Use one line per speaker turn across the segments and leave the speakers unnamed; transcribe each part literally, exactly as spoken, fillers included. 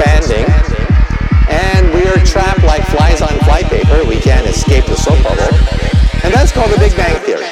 expanding, and we are trapped like flies on flypaper. We can't escape the soap bubble. And that's called the Big Bang Theory.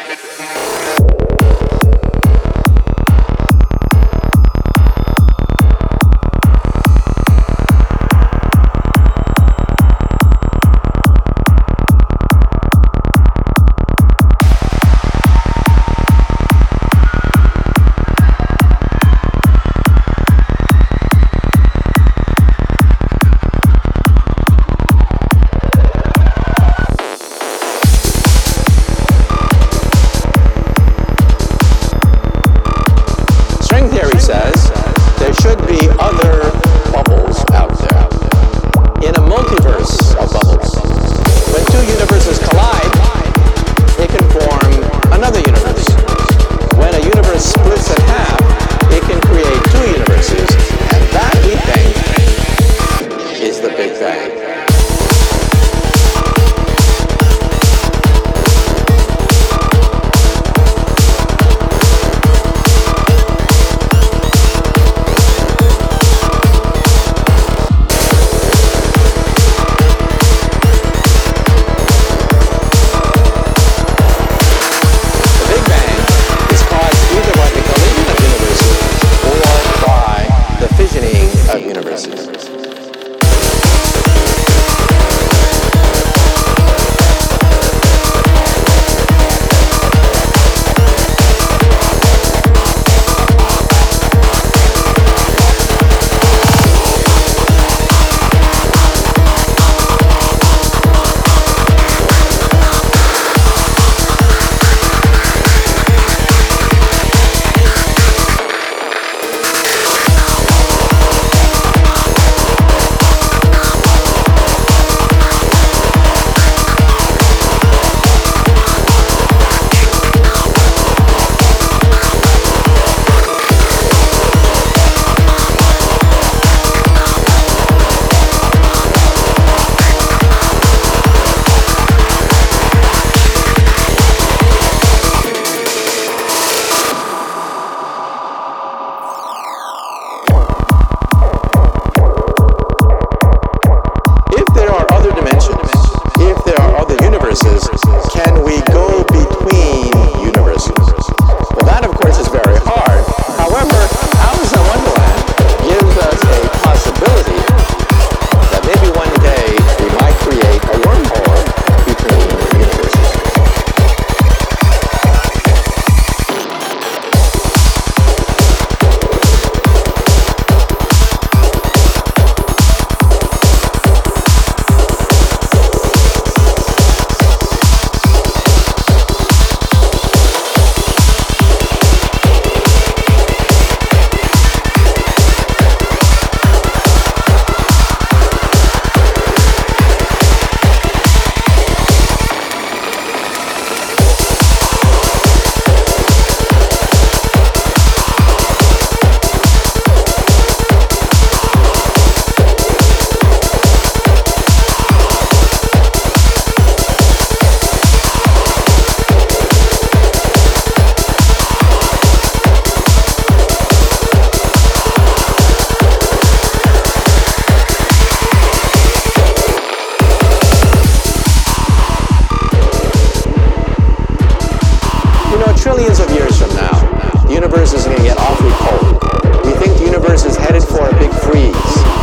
Trillions of years from now, the universe is going to get awfully cold. We think the universe is headed for a big freeze.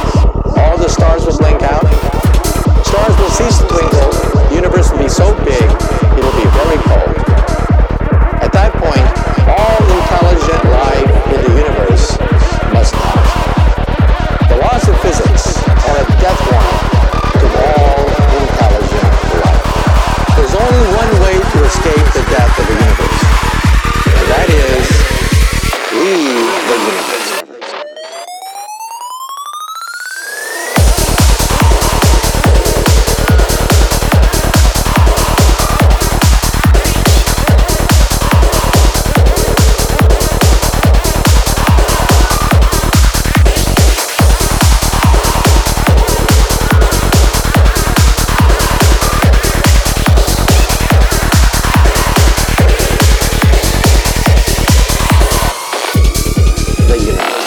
All the stars will blink out. Stars will cease to twinkle. The universe will be so big, it will be very cold. At that point, all intelligent life in the universe must die. The laws of physics are a death warrant to all intelligent life. There's only one way to escape the death of the universe. That is, leave the universe. The universe.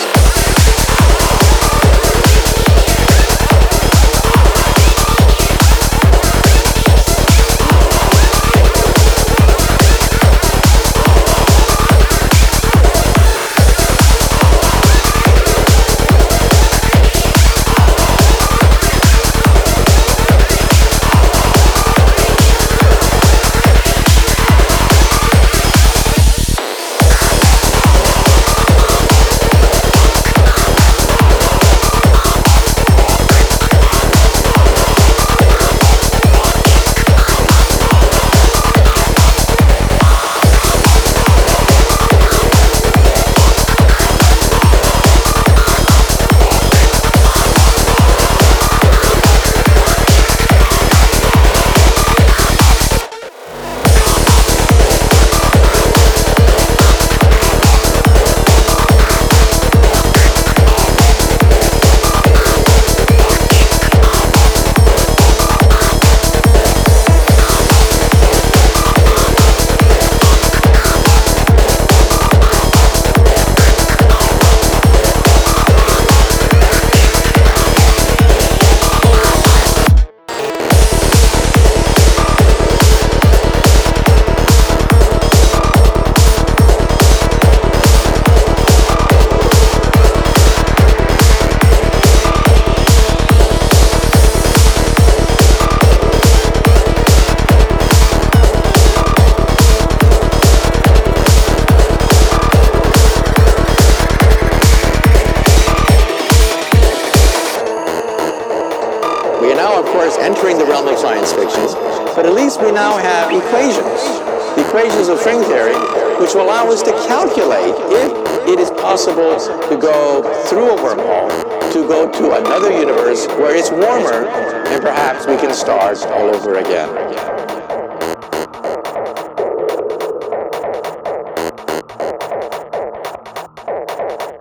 now, of course, entering the realm of science fiction, but at least we now have equations, the equations of string theory, which will allow us to calculate if it is possible to go through a wormhole, to go to another universe where it's warmer, and perhaps we can start all over again.